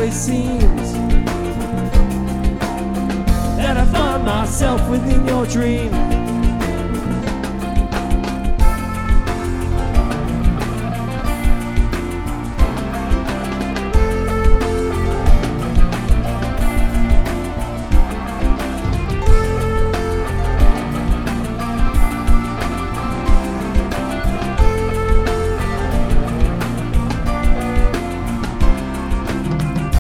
always seems that I find myself within your dream.